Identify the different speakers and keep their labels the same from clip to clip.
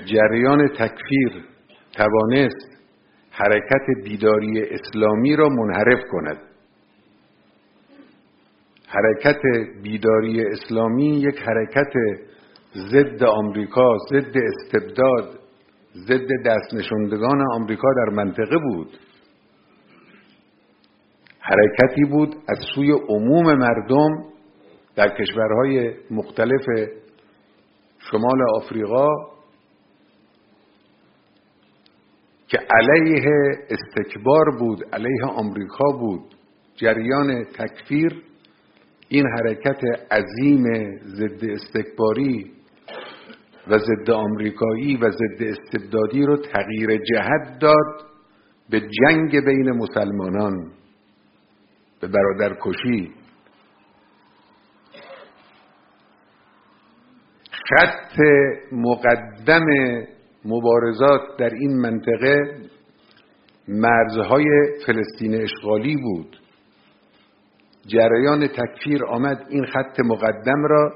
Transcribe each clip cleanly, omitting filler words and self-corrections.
Speaker 1: جریان تکفیر توانست حرکت بیداری اسلامی را منحرف کند. حرکت بیداری اسلامی یک حرکت ضد آمریکا، ضد استبداد، ضد دست نشاندگان آمریکا در منطقه بود. حرکتی بود از سوی عموم مردم در کشورهای مختلف شمال آفریقا که علیه استکبار بود، علیه آمریکا بود. جریان تکفیر این حرکت عظیم ضد استکباری و ضد آمریکایی و ضد استبدادی رو تغییر جهت داد به جنگ بین مسلمانان، به برادرکشی. خط مقدم مبارزات در این منطقه مرزهای فلسطین اشغالی بود. جریان تکفیر آمد این خط مقدم را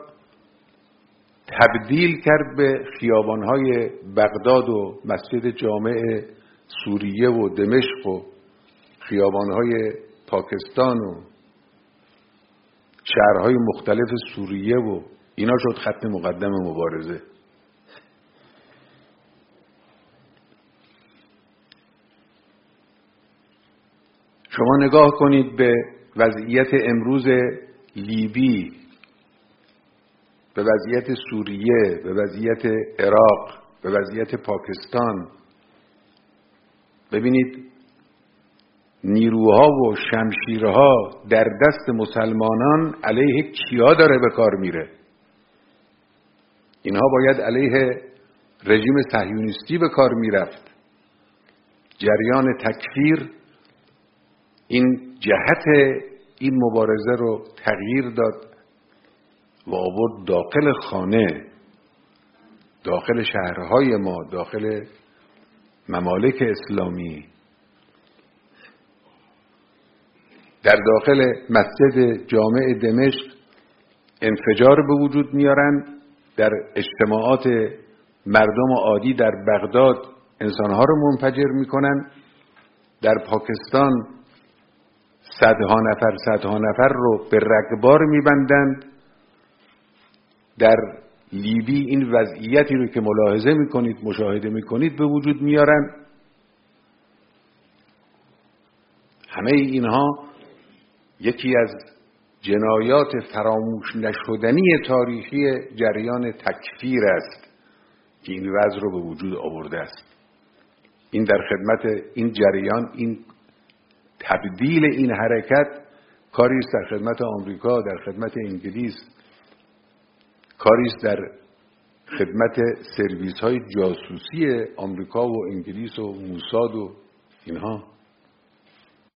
Speaker 1: تبدیل کرد به خیابانهای بغداد و مسجد جامع سوریه و دمشق و خیابانهای پاکستان و شهرهای مختلف سوریه و اینا شد خط مقدم مبارزه. شما نگاه کنید به وضعیت امروز لیبی، به وضعیت سوریه، به وضعیت عراق، به وضعیت پاکستان. ببینید نیروها و شمشیرها در دست مسلمانان علیه کیا داره به کار میره؟ اینها باید علیه رژیم صهیونیستی به کار میرفت. جریان تکفیر این جهت این مبارزه رو تغییر داد و آورد داخل خانه، داخل شهرهای ما، داخل ممالک اسلامی. در داخل مسجد جامع دمشق انفجار به وجود میارن، در اجتماعات مردم عادی در بغداد انسانها رو منفجر میکنن، در پاکستان صدها نفر رو به رگبار میبندند، در لیبی این وضعیتی رو که ملاحظه میکنید، مشاهده میکنید به وجود میارن. همه اینها یکی از جنایات فراموش نشدنی تاریخی جریان تکفیر است که این وضع رو به وجود آورده است. این در خدمت این جریان، این تبدیل این حرکت کاری است در خدمت آمریکا، در خدمت انگلیس، کاری است در خدمت سرویس های جاسوسی آمریکا و انگلیس و موساد و اینها.